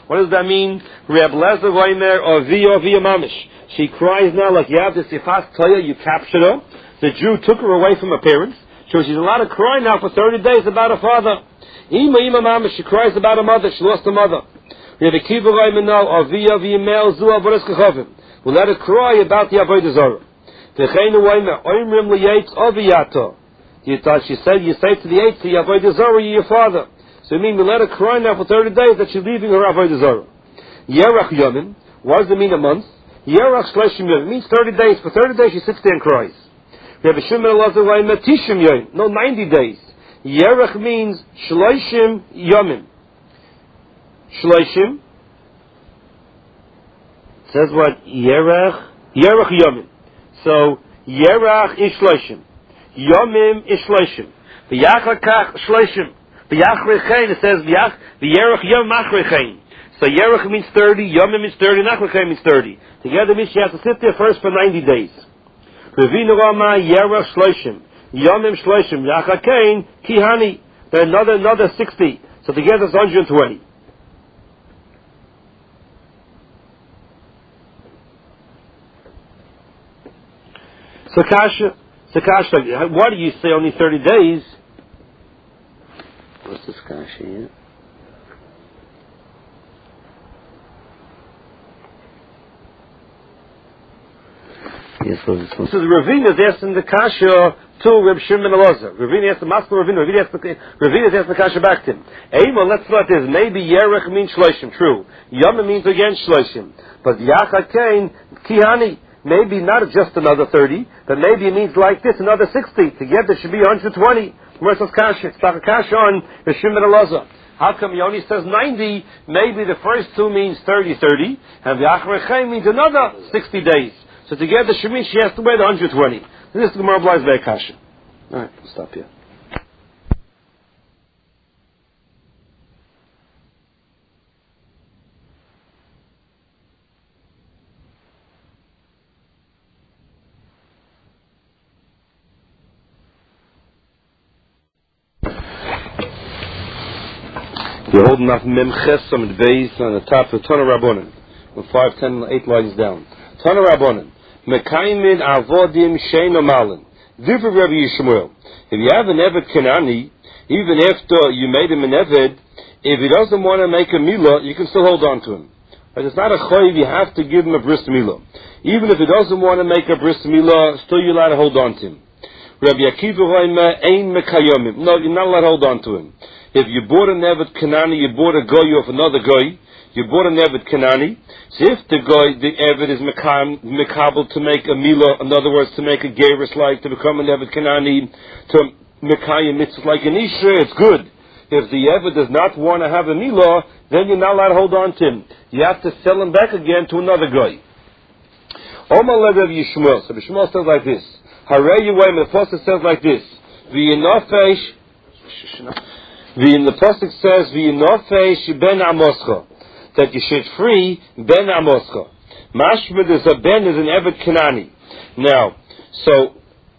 What does that mean? Reb Lezer Goimer or via Mamish. She cries now like you have this Sifas Toya, you captured her. The Jew took her away from her parents. So she's allowed to cry now for 30 days about her father. Ima Mamish, she cries about her mother. She lost her mother. Reb Akiva Goimer now or via Mel Zu Avodas Kechavim. We'll let her cry about the Avodah Zarah. V'cheinu Goimer Oimrim Liyetz Oviyato. She said, you say to the eighth, to Avodah Zarah, you're your father. So it means we let her cry now for 30 days that she's leaving her Avodah Zarah. Yerach Yomim, what does it mean a month? Yerach Shleshim Yomim, it means 30 days. For 30 days she sits there and cries. We have a Shimon Elazar Tishim Yomim, no, 90 days. Yerach means Shleshim Yomim. Shleshim, it says what? Yerach Yomim. So, Yerach is Shleshim. Yomim is Shleshim. V'yachakach Shleshim. V'yachrechein, it says V'yerach Yom Achrechein. So Yerach means 30, Yomim means 30, and Achrechein means 30. Together means she has to sit there first for 90 days. Revinu Rama Yerach Shleshim. Yomim Shleshim. Yachakein Kihani. Then another 60. So together it's 120. So Kasha, why do you say only 30 days? What's this Kasha here? Yes, what is this one? So the Ravina is asking the Kasha to Reb Shimon Elazar. Ravina asked the Master Ravina. Ravina is asking the Kasha back to him. Ema, let's look at this. Maybe Yerech means Shloshim. True. Yom means again Shloshim. But Yachakain Kihani. Maybe not just another 30, but maybe it means like this, another 60. Together it should be 120. Where's this Kasha? It's not a Kasha on Reb Shimon Elazar. How come he only says 90? Maybe the first two means 30, and the Achrechein means another 60 days. So together she means she has to wait 120. This is the Gemara Blai's Bay Kasha. Alright, we'll stop here. You're holding up Memches on the base on the top of Tana Rabbonim. With 5, 10, 8 lines down. Tana Rabbonim. Mekaymin avodim shein omalin. Different Rabbi Yishmael. If you have an Eved Kenani, even after you made him an Eved, if he doesn't want to make a Milah, you can still hold on to him. But it's not a Choyiv, you have to give him a Bris Milah. Even if he doesn't want to make a Bris Milah, still you're allowed to hold on to him. Rabbi Akiva Hoima ein mekayomim. No, you're not allowed to hold on to him. If you bought an Eved Kenani, you bought a Goy off another Goy, you bought an Eved Kenani, so if the Eved is Mekabel to make a Milah, in other words, to make a Geras, like to become an Eved Kenani, to Mekayim mitzvah like an Isha, it's good. If the Eved does not want to have a Milah, then you're not allowed to hold on to him. You have to sell him back again to another Goy. Omar Lev Yishmael. So Yishmael says like this. Harei Yuwayim, the Pasuk says like this. V'yinofesh, the Pasuk says, V'yinofesh ben Amoscha. That you should free ben Amoscha. Mashmud is a ben is an Eved Kenani. Now, so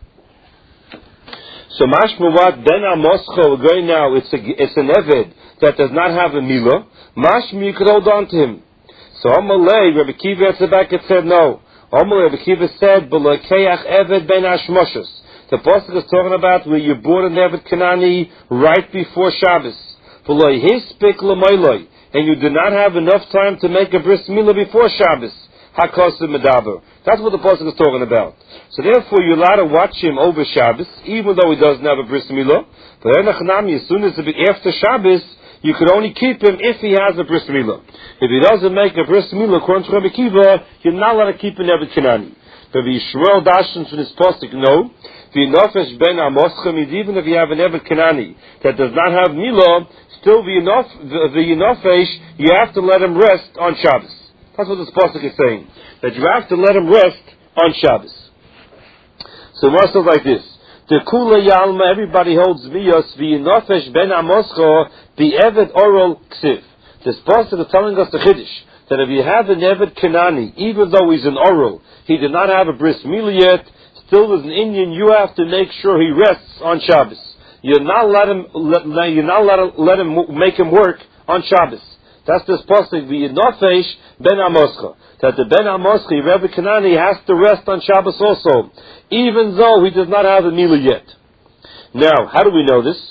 Mashmud what ben Amoscha we're going now. It's an Eved that does not have a Milah. Mashmud you could hold on to him. So Amalei Rabbi Kiva at the back it said no. Amalei Rabbi Kiva said B'lekeach Eved ben Ashmoshes. The Pasuk is talking about where you bought an Eved Kenani right before Shabbos. V'lo hispik l'moiloi. And you did not have enough time to make a bris milah before Shabbos. Hakosim medaber. That's what the pasuk is talking about. So therefore, you're allowed to watch him over Shabbos, even though he doesn't have a bris milah. But as soon as after Shabbos, you could only keep him if he has a bris milah. If he doesn't make a bris milah, according to Rabbi Kiva, you're not allowed to keep an Eved Kenani. But the Yishmael Dashan from this pasuk, no. V'yinofesh ben Amoscha means even if you have an Eved Kenani that does not have milah, still the Yinofesh, you have to let him rest on Shabbos. That's what this pasuk is saying. That you have to let him rest on Shabbos. So it says like this. The Kula Yalma, everybody holds Viyos, V'yinofesh ben Amoscha, the Eved Oral Ksiv. This pasuk is telling us the Chiddush, that if you have an Eved Kenani, even though he's an oral, he did not have a bris milah yet, still as an Indian, you have to make sure he rests on Shabbos. You're not allowed to let him make him work on Shabbos. That's this pasuk v'yinofesh ben amoscha. That the ben amoscha, Rebbe Kanani, has to rest on Shabbos also, even though he does not have a milah yet. Now, how do we know this?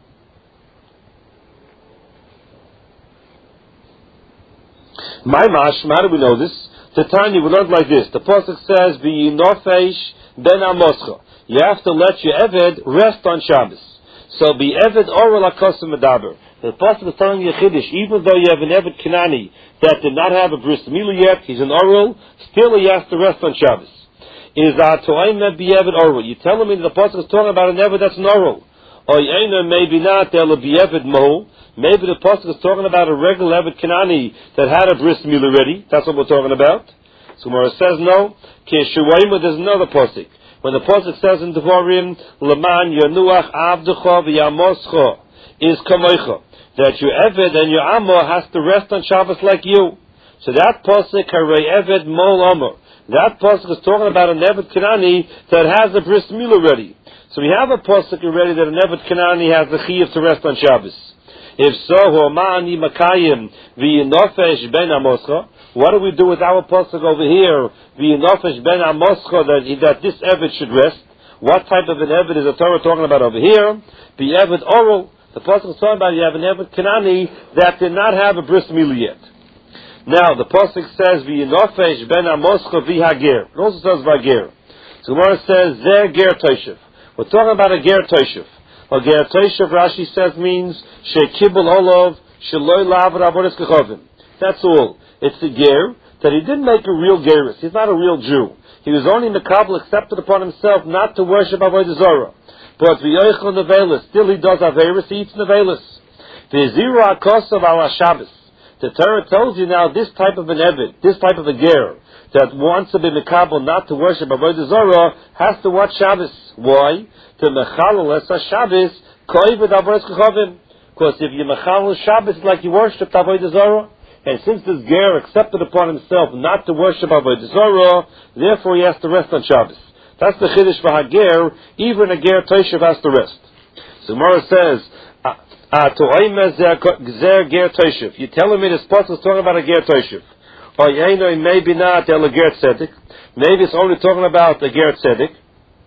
My mashma, how do we know this? The Tanya, we learned like this. The pasuk says v'yinofesh ben amoscha. You have to let your eved rest on Shabbos. So be eved oral akosim medaber. The pasuk is telling you chiddush, even though you have an eved Kanani that did not have a bris milah yet, he's an oral, still he has to rest on Shabbos. Is atoim be eved oral? You tell me the pasuk is talking about an eved that's an oral. Or maybe not, they'll be eved mo. Maybe the pasuk is talking about a regular eved Kanani that had a bris milah already. That's what we're talking about. So Gemara says no. There's another pasuk. When the pasuk says in Devarim, Leman Yanuach Avdecha v'Yamoscha is Kamoicha, that your Eved and your Amo has to rest on Shabbos like you. So that pasuk, Harei Eved Mol Omer, that pasuk is talking about an Eved Kanani that has a bris milah already. So we have a pasuk already that an Eved Kanani has the chiyuv to rest on Shabbos. If so, Homani Makayim v'Yinofesh ben Amoscha. What do we do with our pasuk over here? V'Yinofesh ben Amoscha, that this Eved should rest. What type of an Eved is the Torah talking about over here? The Eved oral. The pasuk is talking about you have an Eved Kanani that did not have a bris milah yet. Now the pasuk says v'Yinofesh ben Amoscha v'Hager. It also says v'Hager. So Gemara says Zer ger toishev. We're talking about a ger toishev. A ger toishev, Rashi says, means shekibul olav sheloi lav ravonis kechovim. That's all. It's a ger that he didn't make a real gerus. He's not a real Jew. He was only Mekabel, accepted upon himself not to worship Avodah Zarah. But v'yoichel nevelis, still he does averis, he eats nevelis. V'ziru hakosav ala Shabbos. The Torah tells you now this type of an eved, this type of a ger that wants to be Mekabel, not to worship Avodah Zarah, has to watch Shabbos. Why? To mechalel es Shabbos koived avodas kechovim. Because if you mechalel Shabbos, it's like you worship Avodah Zarah. And since this ger accepted upon himself not to worship Avodah Zarah, therefore he has to rest on Shabbos. That's the chiddush for hager. Even a ger toishev has to rest. So Gemara says, "Zer ger toishev." You're telling me this pasuk is talking about a ger toishev? Or maybe not a ger tzedek. Maybe it's only talking about a ger tzedek,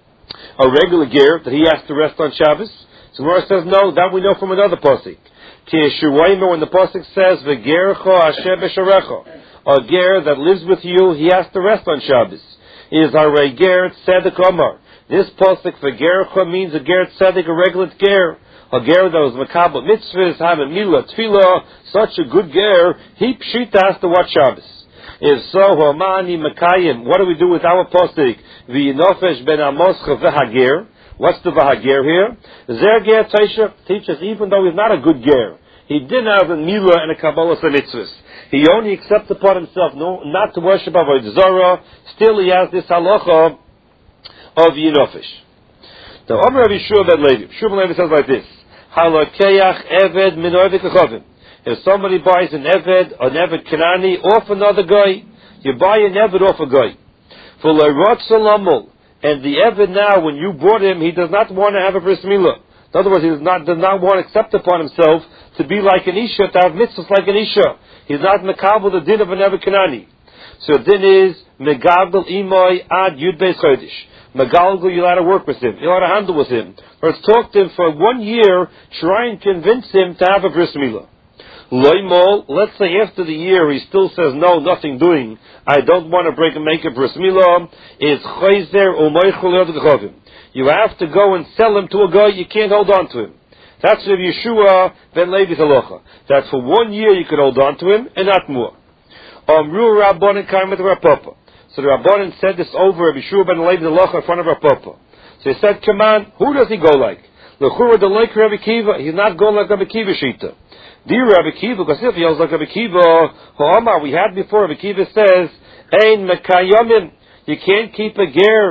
a regular ger that he has to rest on Shabbos. So Gemara says no. That we know from another pasuk. When the pasuk says "V'gercha asher b'sharecha," a ger that lives with you, he has to rest on Shabbos. Is a ger tzedek omar. This pasuk "V'gercha" means a ger tzedek, a regular ger, a ger that was makabel mitzvahs, have a milah, tefillah, such a good ger. He pshita has to watch Shabbos. If so, Homani Makayim, what do we do with our pasuk V'Yinofesh ben Amoscha v'Hager? What's the v'hager here? Zer ger toishev teaches even though he's not a good ger, he didn't have a milah and a kabbalah mitzvahs. He only accepts upon himself not to worship Avodah Zarah. Still, he has this halacha of Yinofesh. Now, Amar Rabbi Shua ben Levi. Shua ben Levi says like this: Halakeach eved min oved kechovim. If somebody buys an eved Kanani off another guy, you buy an eved off a guy. For leirot salamol. And the Eved now, when you bought him, he does not want to have a bris milah. In other words, he does not want to accept upon himself to be like an Isha, to have mitzvahs like an Isha. He's not mekabel the din of an Eved Kanani. So the din is, megadol imoy ad yud beis chodesh. Megalgal, you're allowed to work with him. You're allowed to handle with him. Or talk to him for 1 year, try and convince him to have a bris milah. Loimol, let's say after the year he still says no, nothing doing, I don't want to make a bris milah, is chayzer u'moichel yod gechovim. You have to go and sell him to a guy, you can't hold on to him. That's Rav Yeshua ben Levi's halacha. That for 1 year you could hold on to him, and not more. Amru Rabbanan Karmet Rav Papa. So the Rabbanan said this over Rav Yeshua ben Levi's halacha in front of Rav Papa. So he said, come on, who does he go like? L'chura the like Rabbi Kiva, he's not going like Rabbi Kiva Shita. Dear Rabbi Kiva, because if he was like Rabbi Kiva, Ha'amar, we had before, Rabbi Kiva says, Ein mekayomim, you can't keep a ger,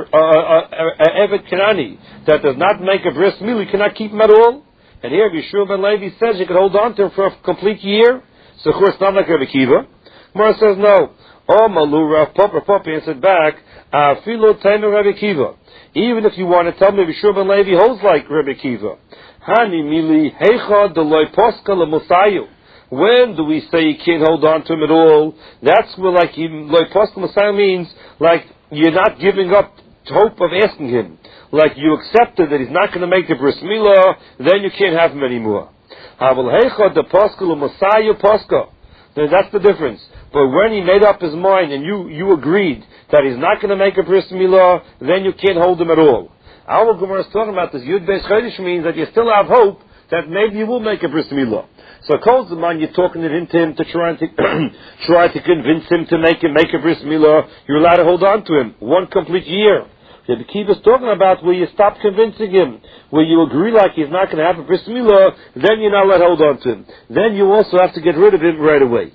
a Eved Kanani, that does not make a bris milah, you cannot keep him at all. And here, Yeshua ben Levi says you could hold on to him for a complete year. So of course, not like Rabbi Kiva. Mara says no. Oh, Malu, Rav Papa answered back, Filo Tainu Rabbi Kiva. Even if you want to tell me Yeshua ben Levi holds like Rabbi Kiva. Hani mili heicha deloi poska lemusayu. When do we say you can't hold on to him at all? That's where like Poskel Messiah means like you're not giving up hope of asking him. Like you accepted that he's not going to make the bris milah, then you can't have him anymore. The Poskel Messiah Poskel. That's the difference. But when he made up his mind and you agreed that he's not going to make a bris milah, then you can't hold him at all. Our Gemara is talking about this Yud Beis Chodesh means that you still have hope that maybe you will make a bris milah. So calls the man, you're talking it into him to try to convince him to make a bris milah. You're allowed to hold on to him 1 complete year. The Kiva is talking about where you stop convincing him, where you agree like he's not going to have a bris milah, then you're not allowed to hold on to him. Then you also have to get rid of him right away.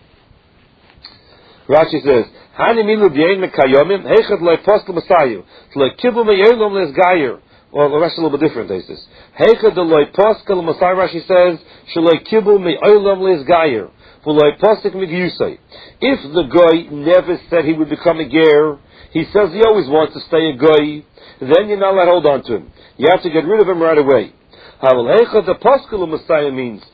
Rashi says, "Hani milu b'yein mekayomim heichad loy postel masayu loy kibul meyolom lesgayer." Well, the rest is a little bit different. They says, "Heichad loy postel masayu." Rashi says, "Shloy kibul meyolom lesgayer v'loy postek migyusay." If the guy never said he would become a ger, he says he always wants to stay a guy, then you're not allowed to hold on to him. You have to get rid of him right away. The poskel Messiah means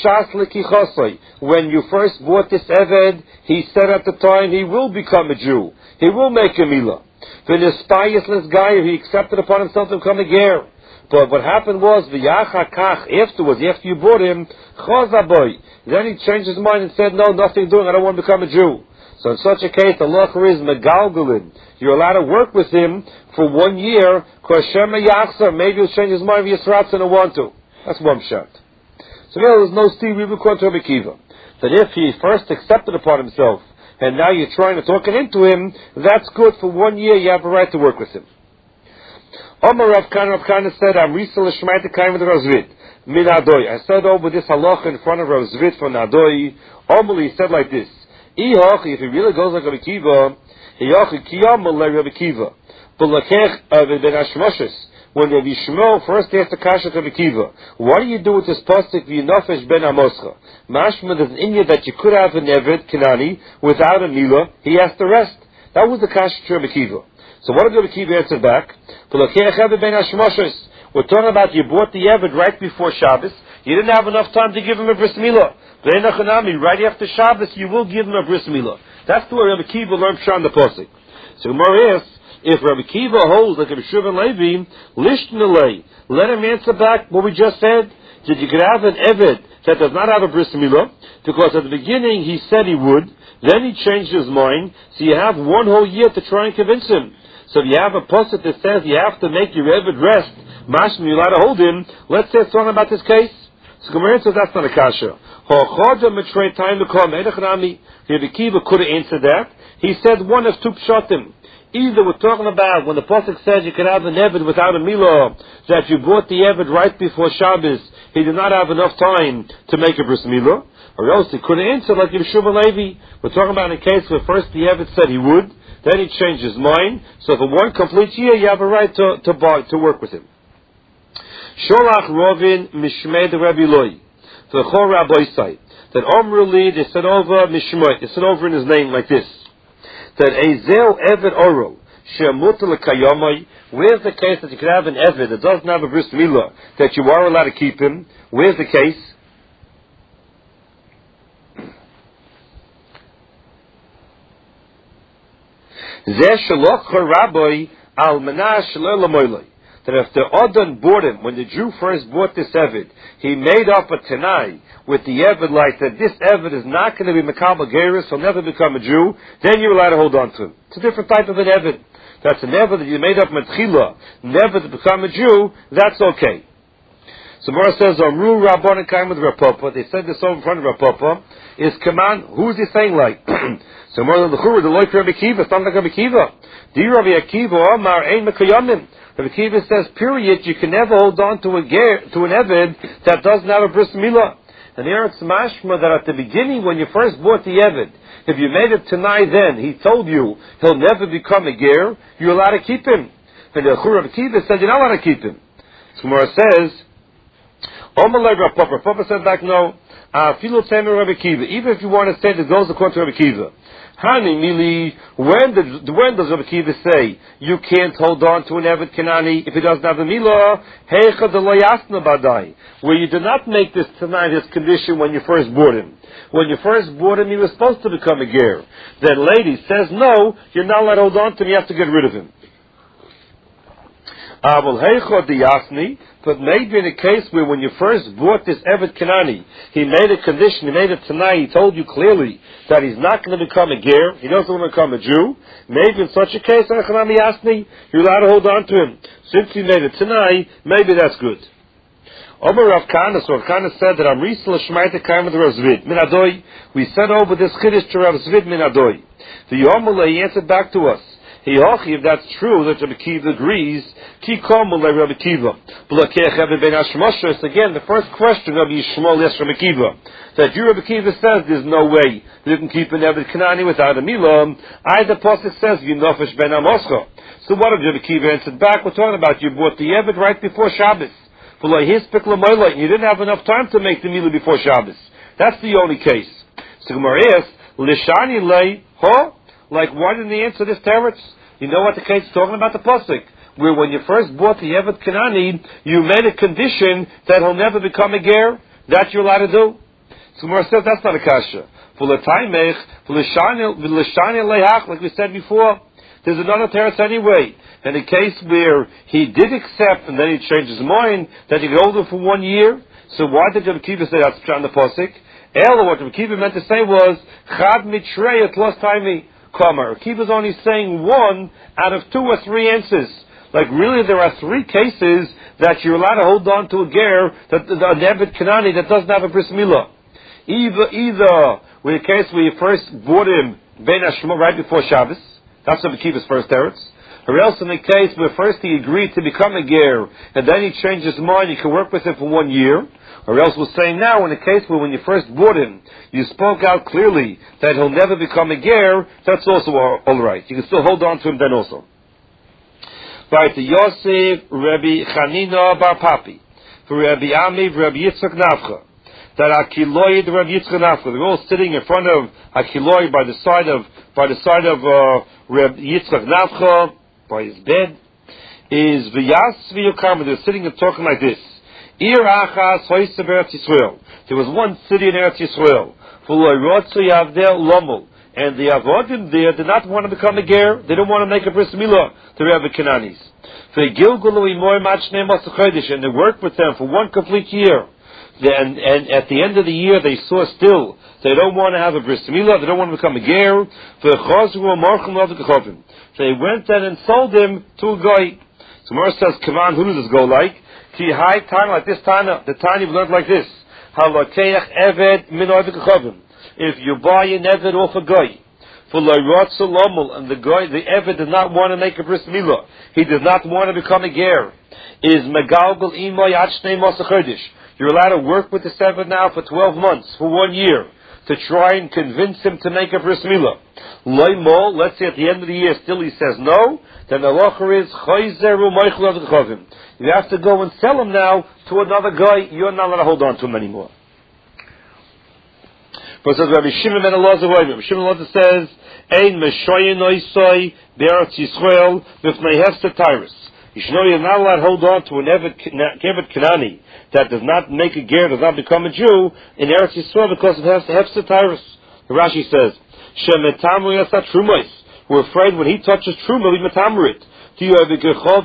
when you first bought this Eved, he said at the time he will become a Jew. He will make a milah. The guy he accepted upon himself to become a ger. But what happened was afterwards, after you bought him, then he changed his mind and said, "No, nothing doing. I don't want to become a Jew." So in such a case, the lacher is megalgalin. You're allowed to work with him for 1 year. Maybe he'll change his mind if Yisratz and want to. That's one shot. So now there's no Steve Rebbe to Rabbi Kiva. That if he first accepted upon himself, and now you're trying to talk it into him, that's good. For 1 year, you have a right to work with him. Omar Rav Kana said, "I'm Risa L'Shmaita Kaim with Rav Zvid min Adoi." I said over this halacha in front of Rav Zvid from Adoi. Omar, he said like this: if he really goes like Rabbi Kiva, Rabbi Kiva. But when Rabbi Shmuel first asked the kasha to Rabbi Kiva, what do you do with this pasuk v'nafesh ben amoscha? Mashma, there's an India that you could have an Eved Kanani without a milah. He asked the rest. That was the kasha to Rabbi Kiva. So what did Rabbi Kiva answer back? We're talking about you bought the Eved right before Shabbos. You didn't have enough time to give him a bris milah. Right after Shabbos, you will give him a bris milah. That's the way Rabbi Kiva learned from the pasuk. So Gemara asks, if Rabbi Kiva holds like Rabbi Shimon Levi, lishnalei, let him answer back what we just said. That you could have an Eved that does not have a bris milah, because at the beginning he said he would, then he changed his mind. So you have 1 whole year to try and convince him. So if you have a pasuk that says you have to make your Eved rest, mashma, you're allowed to hold him. Let's say something about this case. So Gemara says that's not a kasha. Rabbi Kiva could have answered that. He said one of 2 pshatim. Either we're talking about when the pasuk says you can have an Eved without a milah, that you bought the Eved right before Shabbos, he did not have enough time to make a bris milah, or else he could have answered like Yeshua Levi. We're talking about a case where first the Eved said he would, then he changed his mind. So for 1 complete year, you have a right to work with him. Sholach Rovin Mishmei the Rabbi Loi. The Chor Rabbi say that Omruli, they said over Mishmei, they said over in his name like this: that Ezel Eved Oro Shemut Lekayomai. Where's the case that you could have an Eved that doesn't have a bris milah that you are allowed to keep him? Where's the case? Zeh Shaloch Rabbi Al Manash Lelamoyloi. That if the Odin bought him, when the Jew first bought this Eved, he made up a Tanai with the Eved like that this Eved is not going to be Mekabel Geras, he'll never become a Jew, then you're allowed to hold on to him. It's a different type of an Eved. That's an Eved that you made up Metchila, never to become a Jew, that's okay. So Mara says, Amru Rabban came with Rav Papa. They said this over in front of Rav Papa. Is Kaman, who is he saying like? So Mara the Chur, the Loik Rabbi Kiva, it's not like Rabbi Kiva. Di Rabbi Akiva, Omar, Ein Mekayamim. Rabbi Kiva says, period, you can never hold on to an Eved that doesn't have a bris milah. And here it's mashma that at the beginning, when you first bought the Eved, if you made it tonight then, he told you he'll never become a ger, you're allowed to keep him. And the Chur Rabbi Kiva said, you're not allowed to keep him. So Gemara says, Omalei Rav Papa. Papa said back, no. Even if you want to say that goes according to Rabbi Kiva. Hani Mili, when does Rabbi Kiva say you can't hold on to an Eved Kanani if he doesn't have the Milah? Heicha de lo yasna badai. Where you did not make this tonight his condition when you first bought him. When you first bought him, he was supposed to become a ger. Then lady says no, you're not allowed to hold on to him, you have to get rid of him. But maybe in a case where when you first bought this Evet Kanani, he made a condition, he made it tonight, he told you clearly that he's not going to become a ger, he doesn't want to become a Jew. Maybe in such a case, you're allowed to hold on to him. Since he made it tonight, maybe that's good. Omer Rav Kahana, so Rav Kahana said that I'm recently Shemaita Kaim with Rav Zvid. Min Adoi, we sent over this Kiddush to Rav Zvid Min Adoi. The Yomule, he answered back to us. If that's true, that Rabbi Kiva agrees, again, the first question of Yishmael is Rabbi Kiva. That you, Rabbi Kiva, says there's no way that you can keep an Eved Kanani without a Milah. The Pasuk says, Yinofesh ben Amoscha. So what if Rabbi Kiva answered back? We're talking about you bought the Eved right before Shabbos. And you didn't have enough time to make the Milah before Shabbos. That's the only case. So Gemara asks, Lishani lei, like, why didn't he answer this teretz? You know what the case is talking about? The pasuk, where when you first bought the Evet Kanani, you made a condition that he'll never become a ger. That you're allowed to do. So Gemara says that's not a kasha. Like we said before, there's another teretz anyway. In a case where he did accept and then he changed his mind that he could hold him for 1 year. So why did Rabbi Kiva say that's on the pasuk? What Rabbi Kiva meant to say was Chad mitrei at lost timey. Kiva's only saying 1 out of 2 or 3 answers. Like really, there are 3 cases that you're allowed to hold on to a ger, that an Eved Kanani that doesn't have a bris milah. Either with a case where you first bought him ben Hashmo right before Shabbos, that's Rabbi Kiva's first teretz. Or else in the case where first he agreed to become a ger and then he changed his mind, you can work with him for 1 year. Or else we'll say now, in the case where when you first bought him, you spoke out clearly that he'll never become a ger, that's also all right. You can still hold on to him then also. Right, the Yosef, Rabbi Chanina Bar Papi, for Rabbi Ami, Rabbi Yitzchak Nafcha, that Akiloi, the Rabbi Yitzchak Nafcha, they're all sitting in front of Akiloi by the side of Rabbi Yitzchak Nafcha, by his bed, is V'yas V'yokam, they're sitting and talking like this. There was one city in Eretz Yisrael, and the Avodim there did not want to become a ger. They didn't want to make a bris milah to Rebbe Kananis. And they worked with them for 1 complete year. And at the end of the year, they saw still they don't want to have a bris milah. They don't want to become a ger. They went then and sold him to a guy. So Mor says, "Come on, who does this go like?" High time like this time, the time you've learned like this. If you buy an Eved off a guy, and the Eved did not want to make a bris milah, he did not want to become a ger, you're allowed to work with the Eved now for 12 months, for 1 year, to try and convince him to make a bris milah. Let's say at the end of the year still he says no, then the halacha is you have to go and sell him now to another guy. You're not allowed to hold on to him anymore. But it says Rabbi Shimon ben Elazar, Rabbi Shimon ben Elazar says, "Ein meshoyin oisoi be'eretz Yisrael v'fnei hefsed tyrus." You should know you're not allowed to hold on to an Eved Kanani that does not make a ger, does not become a Jew in Eretz Yisrael because of hefsed tyrus. Rashi says, "Shemetamru yasat trumos." We're afraid when he touches truma, we metamru it. Every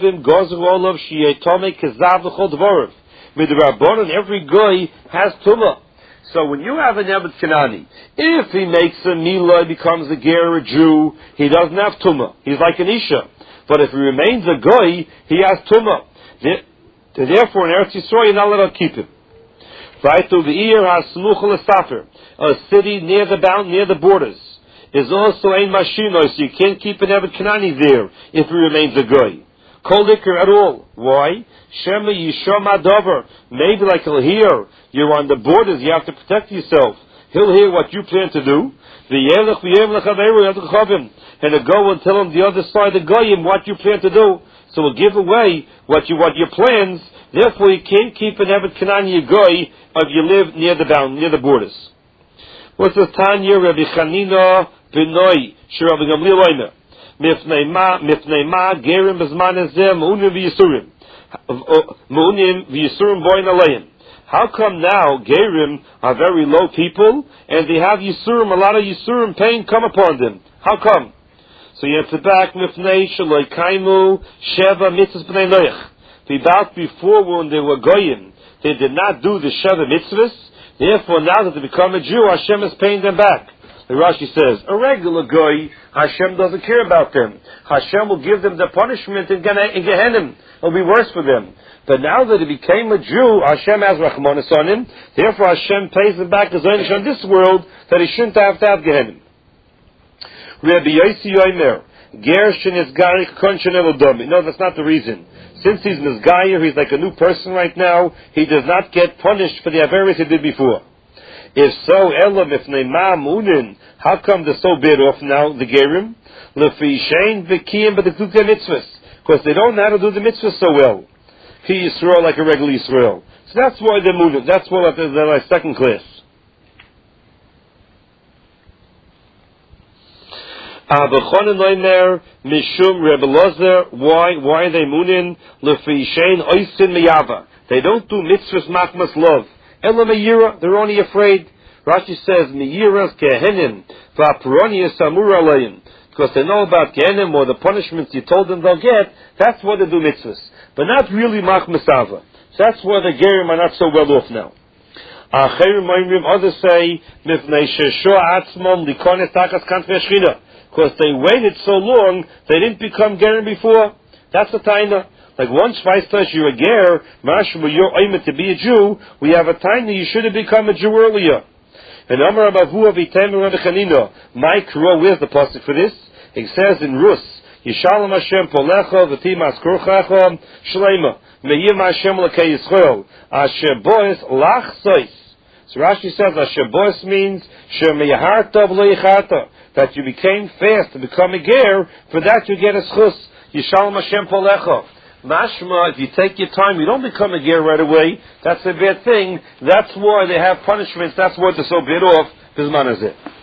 guy has tumah. So when you have an Eved Kanani, if he makes a milah, becomes a ger, a Jew, he doesn't have tumah. He's like an isha. But if he remains a guy, he has tumah. Therefore, in Eretz Yisrael, you're not allowed to keep him. Right? So the ear has smuchel esafer, a city near the borders. Is also ein mashino, so you can't keep an Eved Kanani there if he remains a goy. Kol liquor at all. Why? Shema yishom adover. Maybe like he'll hear you're on the borders, you have to protect yourself. He'll hear what you plan to do. And he'll go and tell him the other side of the goyim what you plan to do. So we'll give away what your plans Therefore, you can't keep an Evet Kanani Goy if you live near the borders. What's the Tanya Rabbi Chanina B'noi Shirabi Gamliel Omer Mifnei Ma Gerim B'zman Ezeh Meunim V'Yisurim Meunim V'Yisurim Boyin Aleim. How come now Gerim are very low people and they have Yisurim, a lot of Yisurim pain come upon them? How come? So you answer back, Mifnei Shaloi Kaimu Sheva Mitzvahs B'nei Noach. About before when they were Goyim, they did not do the Sheva Mitzvahs. Therefore, now that they become a Jew, Hashem is paying them back. The Rashi says, a regular Goy, Hashem doesn't care about them. Hashem will give them the punishment in Gehenna. It'll be worse for them. But now that he became a Jew, Hashem has Rachmanis on him. Therefore, Hashem pays him back as only on this world that he shouldn't have to have Gehenna. Rabbi Yossi Yomer, Gershin is Garik Konshin Elodom. No, that's not the reason. Since he's Mizgayer, he's like a new person right now, he does not get punished for the averis he did before. If so, Elam, if Ne'ma Munin, how come they're so bad off now, the Gerim? Lefi Shein V'kiyim B'dekukei Mitzvahs. Because they don't know how to do the mitzvahs so well. Ki Yisrael like a regular Yisrael. So that's why they're Munin. That's why they're like second class. Abachon Noimer Mishum Rebbe Lozer. Why are they Munin? Lefi Shein Oisin Miyava. They don't do mitzvahs machmas love. Ela Meira, they're only afraid. Rashi says Meiras Gehenim Va'Peroni Samur Alayim. Because they know about Gehenim or the punishments you told them they'll get. That's why they do mitzvahs, but not really machmas ava. So that's why the Gerim are not so well off now. Others say Mifnei Shesho Atzmon Likones Takas Kanfei Shechina. Because they waited so long, they didn't become Gerim before. That's the taina. Like once Vaistas you're a Ger, Mashma you're aimed to be a Jew, we have a taina you should have become a Jew earlier. And Amar Abavu Avitem Rabbi Chanina, Mike Ro, where's the pasuk for this? It says in Rus, Yishalom Hashem Polecha V'timas Kurchacha Shleima Me'yim Hashem L'kei Yisrael Asher Bois Lach Sois. So Rashi says Asher Bois means Sher Me'yaharta V'lo that you became fast to become a ger, for that you get a schus. Yishalom Hashem Polecha. Mashma, if you take your time, you don't become a ger right away. That's a bad thing. That's why they have punishments. That's why they're so bad off. Bisman is it.